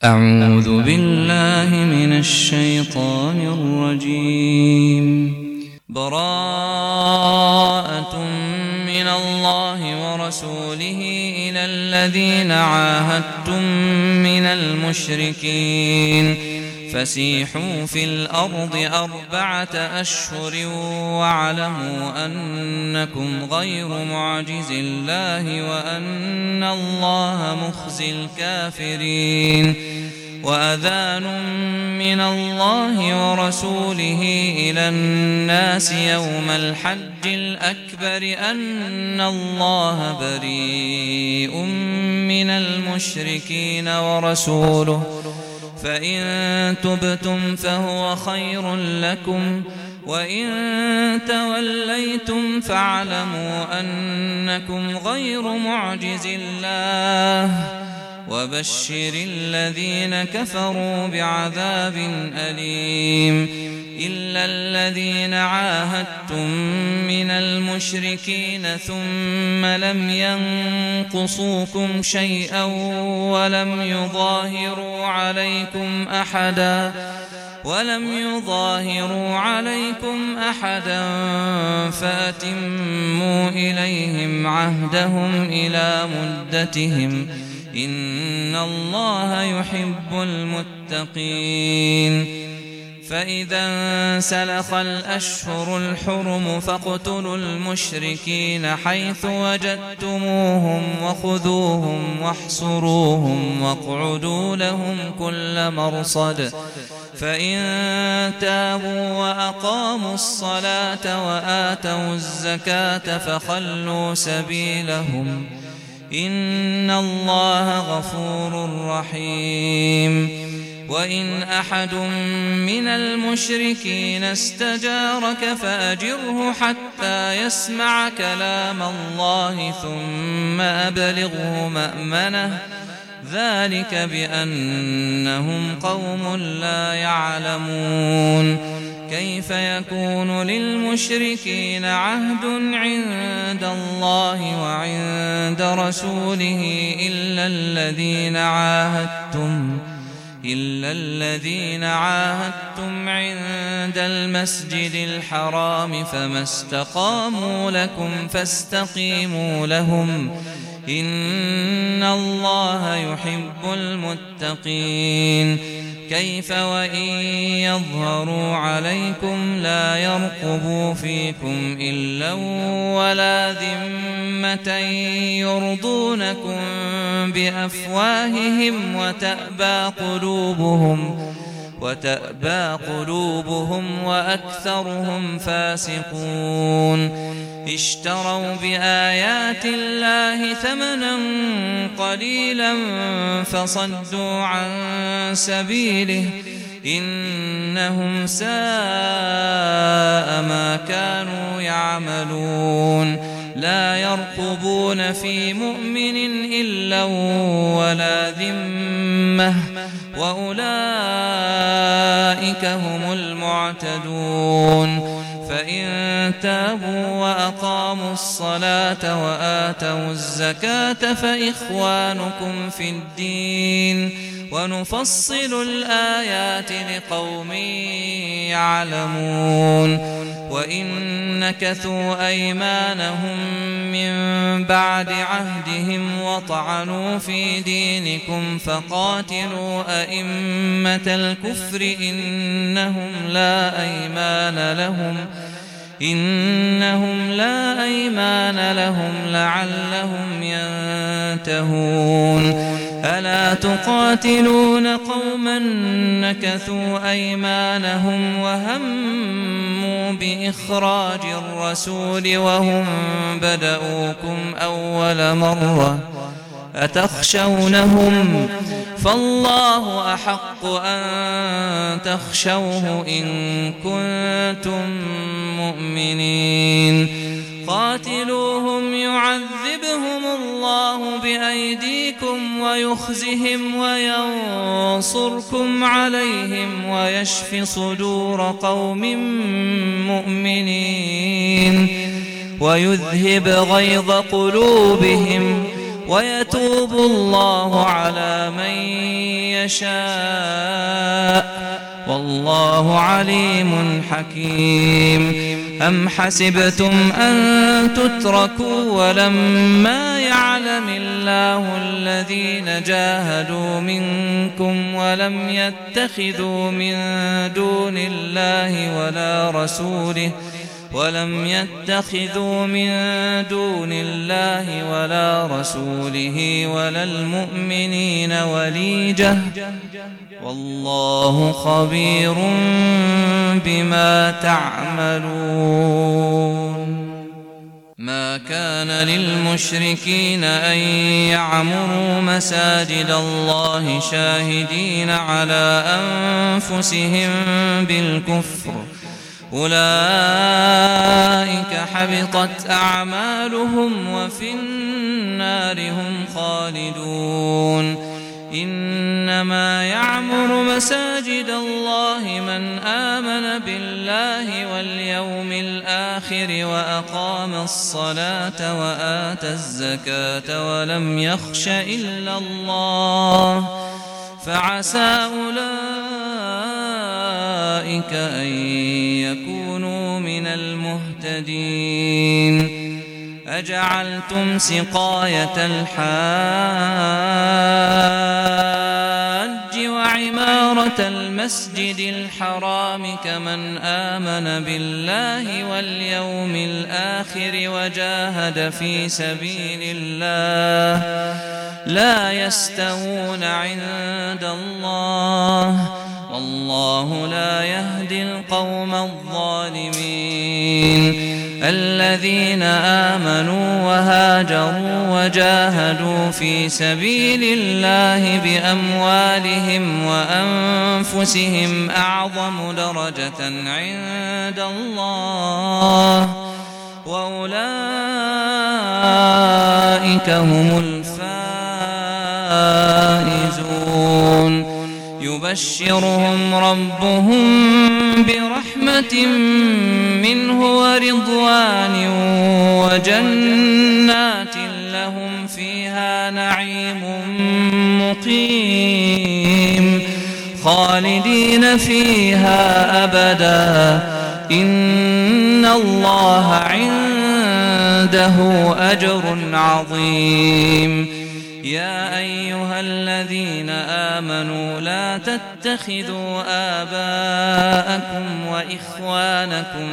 أعوذ بالله من الشيطان الرجيم. براءة من الله ورسوله إلى الذين عاهدتم من المشركين فسيحوا في الأرض 4 أشهر واعلموا أنكم غير معجز الله وأن الله مخزي الكافرين. وأذان من الله ورسوله إلى الناس يوم الحج الأكبر أن الله بريء من المشركين ورسوله فإن تبتم فهو خير لكم وإن توليتم فاعلموا أنكم غير معجز الله وبشر الذين كفروا بعذاب أليم. إلا الذين عاهدتم من المشركين ثم لم ينقصوكم شيئا ولم يظاهروا عليكم أحدا فأتموا إليهم عهدهم إلى مدتهم إن الله يحب المتقين. فإذا انسلخ الأشهر الحرم فاقتلوا المشركين حيث وجدتموهم وخذوهم واحصروهم واقعدوا لهم كل مرصد. فإن تابوا وأقاموا الصلاة وآتوا الزكاة فخلوا سبيلهم إن الله غفور رحيم. وإن أحد من المشركين استجارك فأجره حتى يسمع كلام الله ثم أبلغه مأمنه ذلك بأنهم قوم لا يعلمون. كيف يكون للمشركين عهد عند الله وعند رسوله إلا الذين عاهدتم عند المسجد الحرام فما استقاموا لكم فاستقيموا لهم إن الله يحب المتقين. كيف وإن يظهروا عليكم لا يرقبوا فيكم إلا ولا ذمة يرضونكم بأفواههم وتأبى قلوبهم وأكثرهم فاسقون. اشتروا بآيات الله ثمنا قليلا فصدوا عن سبيله إنهم ساء ما كانوا يعملون. لا يرقبون في مؤمن إلا ولا ذمة وأولئك هم المعتدون. فإن تابوا وأقاموا الصلاة وآتوا الزكاة فإخوانكم في الدين ونفصل الآيات لقوم يعلمون. وإن نكثوا أيمانهم من بعد عهدهم وطعنوا في دينكم فقاتلوا أئمة الكفر إنهم لا أيمان لهم لعلهم ينتهون. ألا تقاتلون قوما نكثوا أيمانهم وهموا بإخراج الرسول وهم بدؤوكم أول مرة أتخشونهم فالله أحق أن تخشوه إن كنتم مؤمنين. قاتلوهم يعذبهم الله بأيديكم ويخزهم وينصركم عليهم ويشف صدور قوم مؤمنين ويذهب غيظ قلوبهم ويتوب الله على من يشاء والله عليم حكيم. أم حسبتم أن تتركوا ولما يعلم الله الذين جاهدوا منكم ولم يتخذوا من دون الله ولا رسوله ولا المؤمنين وليجة والله خبير بما تعملون. ما كان للمشركين أن يعمروا مساجد الله شاهدين على أنفسهم بالكفر أولئك حبطت أعمالهم وفي النار هم خالدون. إنما يعمر مساجد الله من آمن بالله واليوم الآخر وأقام الصلاة وآتى الزكاة ولم يخش إلا الله فعسى أولئك أن يكونوا من المهتدين. أجعلتم سقاية الحاج وعمارة المسجد الحرام كمن آمن بالله واليوم الآخر وجاهد في سبيل الله لا يستوون عند الله والله لا يهدي القوم الظالمين. الذين آمنوا وهاجروا وجاهدوا في سبيل الله بأموالهم وأنفسهم أعظم درجة عند الله وأولئك هم الفائزون. يبشرهم ربهم برحمة منه ورضوان وجنات لهم فيها نعيم مقيم خالدين فيها أبدا إن الله عنده أجر عظيم. يا أيها الذين آمنوا لا تتخذوا آباءكم وإخوانكم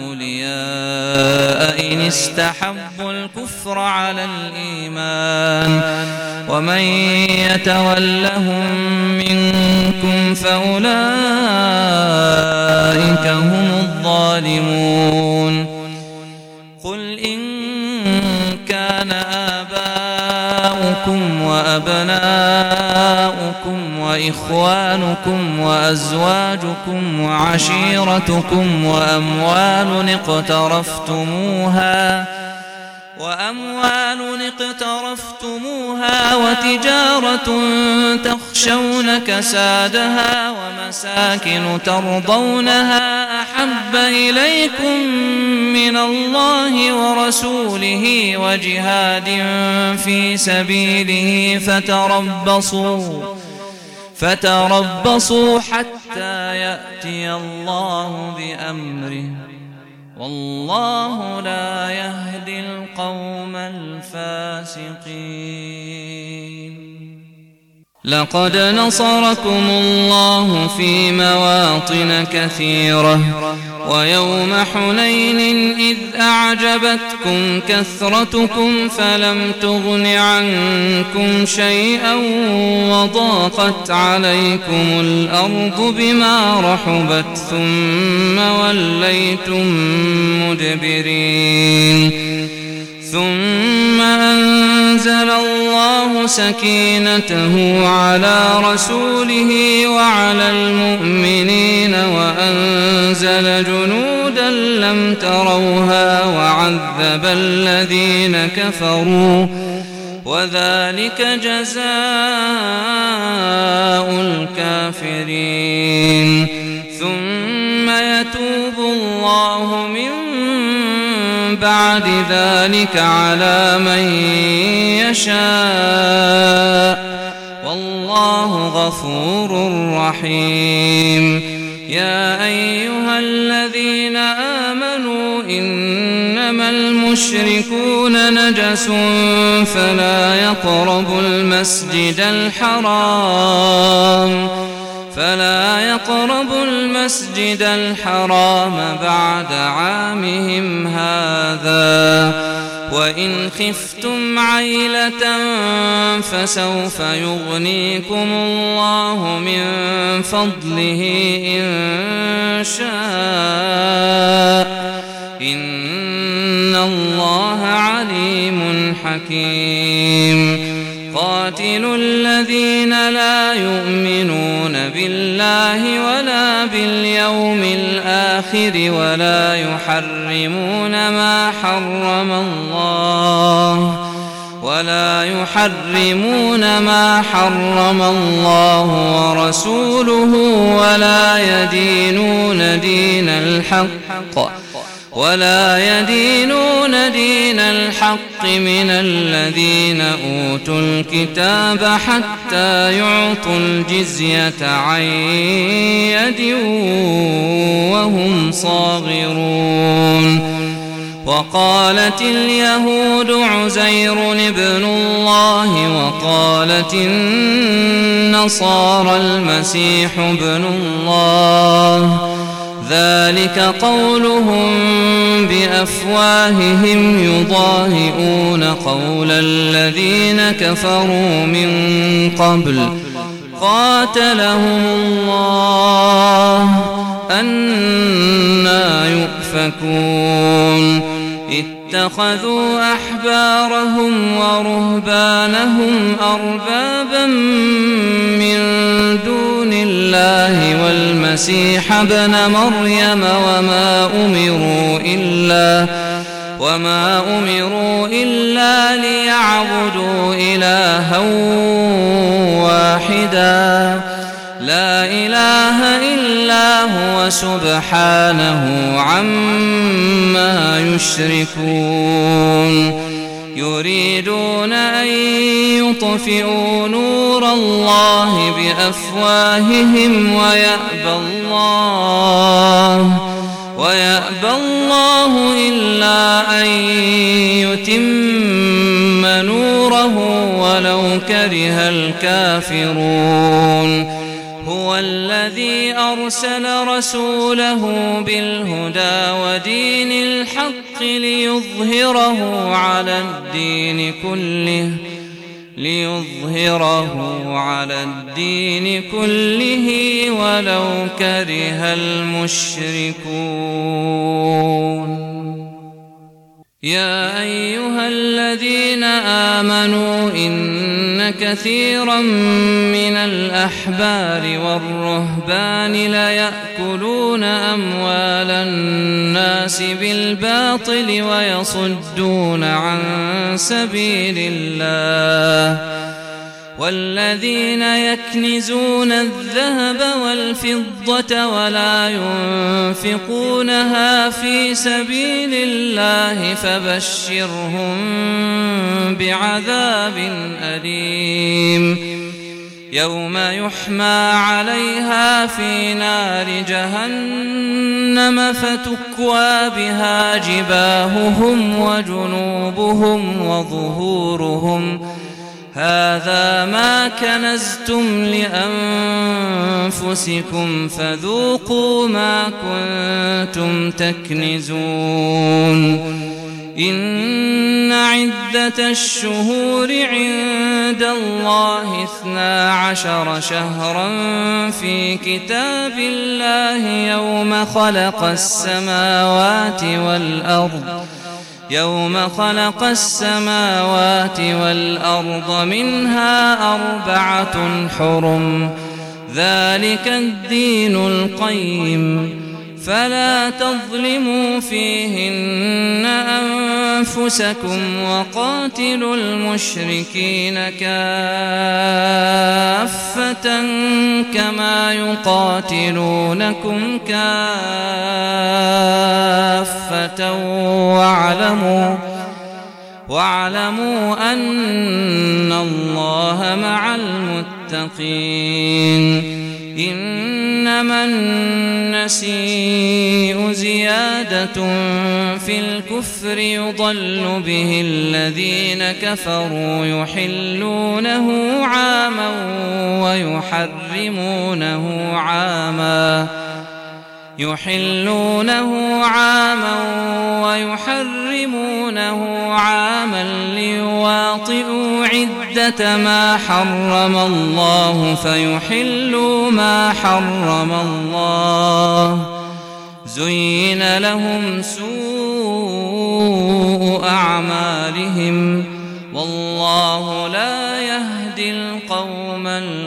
أولياء إن استحبوا الكفر على الإيمان ومن يتولهم منكم فأولئك هم الظالمون. قل إن كان آباؤكم وأبناؤكم وإخوانكم وأزواجكم وعشيرتكم وأموال اقترفتموها وتجارة تخشون كسادها ومساكن ترضونها أحب إليكم من الله ورسوله وجهاد في سبيله فتربصوا حتى يأتي الله بأمره والله لا يهدي القوم الفاسقين. لقد نصركم الله في مواطن كثيرة ويوم حنين إذ أعجبتكم كثرتكم فلم تغن عنكم شيئا وضاقت عليكم الأرض بما رحبت ثم وليتم مدبرين. ثم أنزل الله سكينته على رسوله وعلى المؤمنين وأنزل جنودا لم تروها وعذب الذين كفروا وذلك جزاء الكافرين. ثم يتوب الله من بعد ذلك على من يشاء والله غفور رحيم. يا أيها الذين آمنوا إنما المشركون نجس فلا يقربوا المسجد الحرام بعد عامهم هذا. وإن خفتم عيلة فسوف يغنيكم الله من فضله إن شاء إن الله عليم حكيم. قاتلوا الذين لا يؤمنون بالله ولا باليوم الآخر ولا يحرمون ما حرم الله ورسوله ولا يدينون دين الحق من الذين أوتوا الكتاب حتى يعطوا الجزية عن يد وهم صاغرون. وقالت اليهود عزير ابن الله وقالت النصارى المسيح ابن الله ذلك قولهم بأفواههم يضاهئون قول الذين كفروا من قبل قاتلهم الله أنى يؤفكون. اتخذوا أحبارهم ورهبانهم أربابا من دون الله والمسيح ابن مريم وما أمروا إلا ليعبدوا إلها واحدا لا إله إلا هو سبحانه عما يشركون. يريدون أن يطفئوا نور الله بأفواههم ويأبى الله إلا أن يتم نوره ولو كره الكافرون. هو الذي أرسل رسوله بالهدى ودين الحق ليظهره على الدين كله ولو كره المشركون. يا أيها الذين آمنوا إن كثيرا من الأحبار والرهبان ليأكلون أموال الناس بالباطل ويصدون عن سبيل الله. والذين يكنزون الذهب والفضة ولا ينفقونها في سبيل الله فبشرهم بعذاب أليم. يوم يحمى عليها في نار جهنم فتكوى بها جباههم وجنوبهم وظهورهم هذا ما كنزتم لأنفسكم فذوقوا ما كنتم تكنزون. إن عدة الشهور عند الله 12 شهرا في كتاب الله يوم خلق السماوات والأرض منها 4 حرم ذلك الدين القيم فلا تظلموا فيهن أنفسكم وقاتلوا المشركين كافة كما يقاتلونكم كافة كافة واعلموا أن الله مع المتقين. إنما النسيء زيادة في الكفر يضل به الذين كفروا يحلونه عاما ويحرمونه عاما ليواطئوا عدة ما حرم الله فيحلوا ما حرم الله. زين لهم سوء أعمالهم والله لا يهدي القوم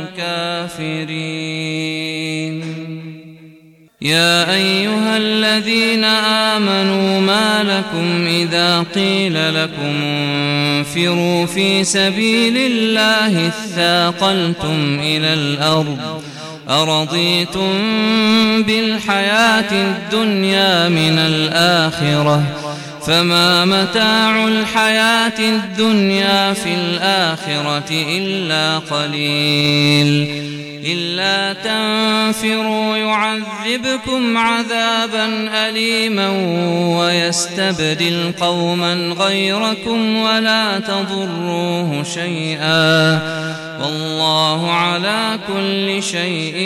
الكافرين. يا أيها الذين آمنوا ما لكم إذا قيل لكم انفروا في سبيل الله اثاقلتم إلى الأرض أرضيتم بالحياة الدنيا من الآخرة فما متاع الحياة الدنيا في الآخرة إلا قليل. إلا تنفروا يعذبكم عذابا أليما ويستبدل قوما غيركم ولا تضروه شيئا والله على كل شيء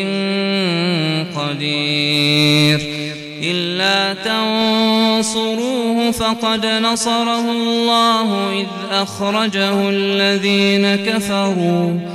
قدير. إلا تنصروه فقد نصره الله إذ أخرجه الذين كفروا